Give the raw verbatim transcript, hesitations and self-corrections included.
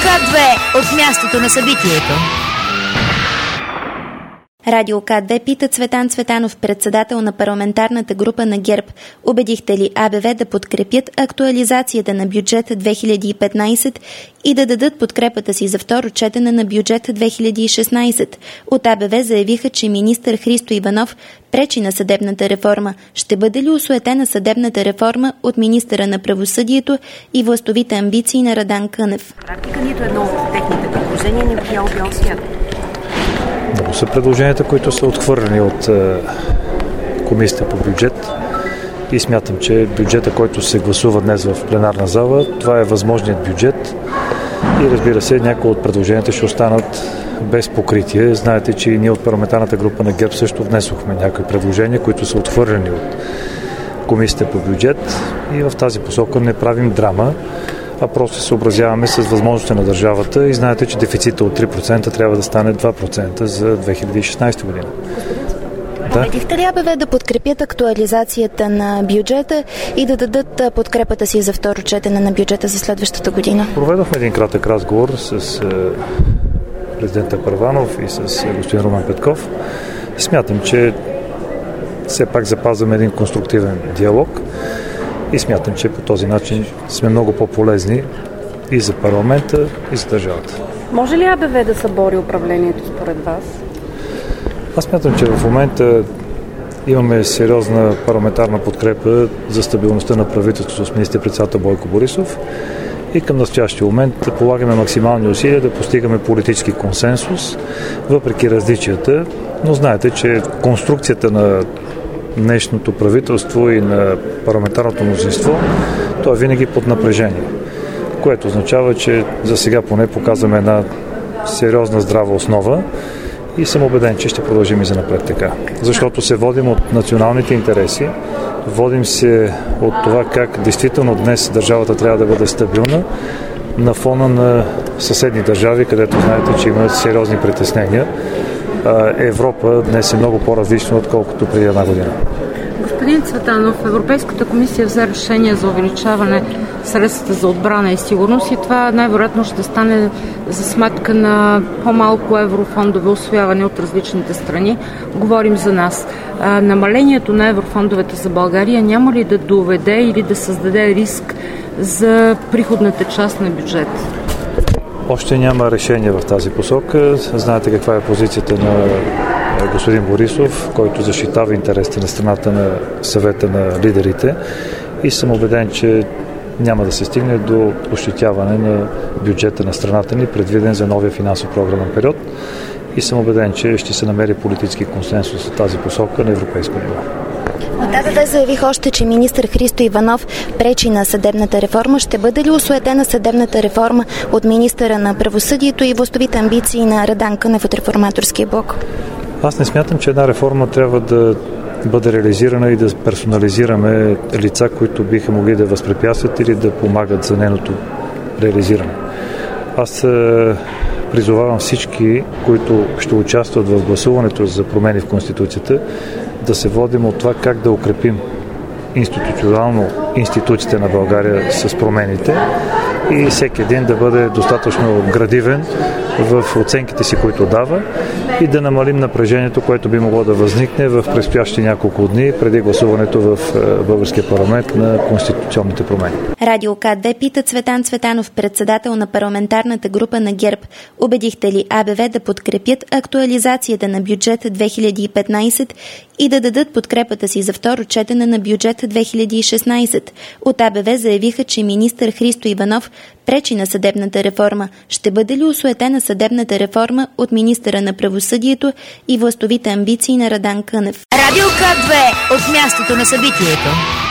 К две от мястото на събитието. Радио К две пита Цветан Цветанов, председател на парламентарната група на ГЕРБ. Убедихте ли АБВ да подкрепят актуализацията на бюджет две хиляди и петнайсет и да дадат подкрепата си за второ четене на бюджет две хиляди и шестнайсет? От АБВ заявиха, че министър Христо Иванов пречи на съдебната реформа. Ще бъде ли осуетена съдебната реформа от министъра на правосъдието и властовите амбиции на Радан Кънев? Практика нито едно от техните предложения не бял бял свят. Много са предложенията, които са отхвърлени от е, комисията по бюджет и смятам, че бюджета, който се гласува днес в пленарна зала, това е възможният бюджет и разбира се, някои от предложенията ще останат без покритие. Знаете, че и ние от парламентарната група на ГЕРБ също внесохме някои предложения, които са отхвърлени от комисията по бюджет и в тази посока не правим драма, а просто се съобразяваме с възможността на държавата и знаете, че дефицита от три процента трябва да стане два процента за две хиляди и шестнайсета година. Да. Убедихте ли АБВ да подкрепят актуализацията на бюджета и да дадат подкрепата си за второ четене на бюджета за следващата година? Проведохме един кратък разговор с президента Първанов и с господин Румен Петков. Смятам, че все пак запазваме един конструктивен диалог и смятам, че по този начин сме много по-полезни и за парламента, и за държавата. Може ли АБВ да събори управлението според вас? Аз смятам, че в момента имаме сериозна парламентарна подкрепа за стабилността на правителството с министър-председател Бойко Борисов и към настоящия момент полагаме максимални усилия да постигаме политически консенсус, въпреки различията, но знаете, че конструкцията на днешното правителство и на парламентарното мнозинство, то е винаги под напрежение, което означава, че за сега поне показваме една сериозна здрава основа и съм убеден, че ще продължим и за напред така. Защото се водим от националните интереси, водим се от това как действително днес държавата трябва да бъде стабилна на фона на съседни държави, където знаете, че има сериозни притеснения. Европа днес е много по-различна, отколкото преди една година. Господин Цветанов, Европейската комисия взе решение за увеличаване средствата за отбрана и сигурност и това най-вероятно ще стане за сметка на по-малко еврофондове усвояване от различните страни. Говорим за нас. А, намалението на еврофондовете за България няма ли да доведе или да създаде риск за приходната част на бюджет? Още няма решение в тази посока. Знаете каква е позицията на господин Борисов, който защитава интересите на страната на съвета на лидерите и съм убеден, че няма да се стигне до ощетяване на бюджета на страната ни, предвиден за новия финансов програмен период и съм убеден, че ще се намери политически консенсус в тази посока на европейско ниво. От АБВ заявих още, че министър Христо Иванов пречи на съдебната реформа. Ще бъде ли осуетена съдебната реформа от министъра на правосъдието и властовите амбиции на Радан Кънев от Реформаторския блок? Аз не смятам, че една реформа трябва да бъде реализирана и да персонализираме лица, които биха могли да възпрепятстват или да помагат за нейното реализиране. Аз призовавам всички, които ще участват в гласуването за промени в Конституцията, да се водим от това как да укрепим институционално институциите на България с промените и всеки един да бъде достатъчно градивен в оценките си, които дава и да намалим напрежението, което би могло да възникне в предстоящи няколко дни преди гласуването в българския парламент на конституционните промени. Радио К две пита Цветан Цветанов, председател на парламентарната група на ГЕРБ. Убедихте ли АБВ да подкрепят актуализацията на бюджет две хиляди и петнайсет и да дадат подкрепата си за второ четене на бюджет две хиляди и шестнайсет? От АБВ заявиха, че министър Христо Иванов пречи на съдебната реформа. Ще бъде ли осуетена съдебната реформа от министъра на правосъдието и властовите амбиции на Радан Кънев? Радио К две от мястото на събитието.